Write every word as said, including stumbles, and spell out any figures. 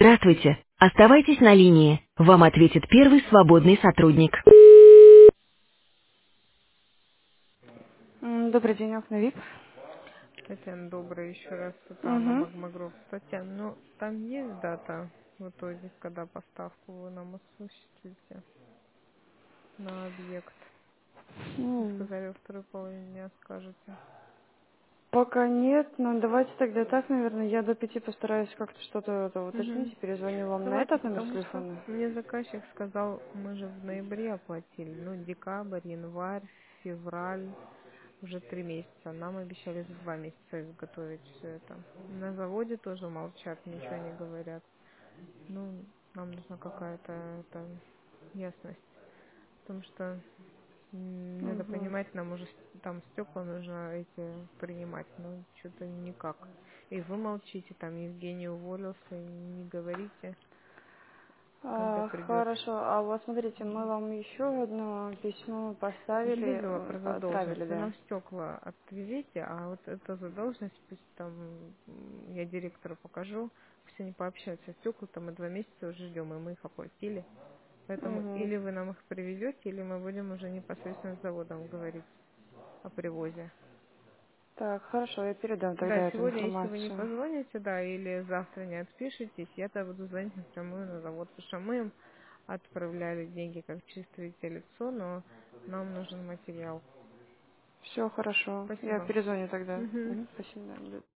Здравствуйте. Оставайтесь на линии. Вам ответит первый свободный сотрудник. М, Добрый день, окна ВИП. Татьяна, добрый еще раз. Светлана Угу. Магмагров. Татьяна, ну там есть дата в итоге, когда поставку вы нам осуществите на объект? Вы М, сказали, во второй половине дня скажете. Пока нет, но давайте тогда так, наверное, я до пяти постараюсь как-то что-то это уточнить Угу. и перезвоню вам на Давайте, этот номер потому что телефона. мне заказчик сказал, мы же в ноябре оплатили, ну, декабрь, январь, февраль, уже три месяца. Нам обещали за два месяца изготовить все это. На заводе тоже молчат, ничего не говорят. Ну, нам нужна какая-то это, ясность. Потому что м, надо Угу. понимать, нам уже с- там стекла нужно эти принимать, но что-то никак. И вы молчите, там Евгений уволился, не говорите, когда А, придет. хорошо, а вот смотрите, мы вам еще одно письмо Я поставили, видела м, про задолженность. отправили, Вы да. нам стекла отвезите, а вот эту задолженность пусть там м, я директору покажу, пусть они пообщаются. Стекла-то мы два месяца уже ждем, и мы их оплатили. Поэтому Угу. или вы нам их привезете, или мы будем уже непосредственно с заводом говорить о привозе. Так, хорошо, я передам Да, тогда эту сегодня, если вы не информацию. позвоните, да, или завтра не отпишетесь, я тогда буду звонить напрямую на завод, потому что мы им отправляли деньги как чистое лицо, но нам нужен материал. Все хорошо, я Спасибо. перезвоню тогда. Мгм. Мгм, спасибо, да.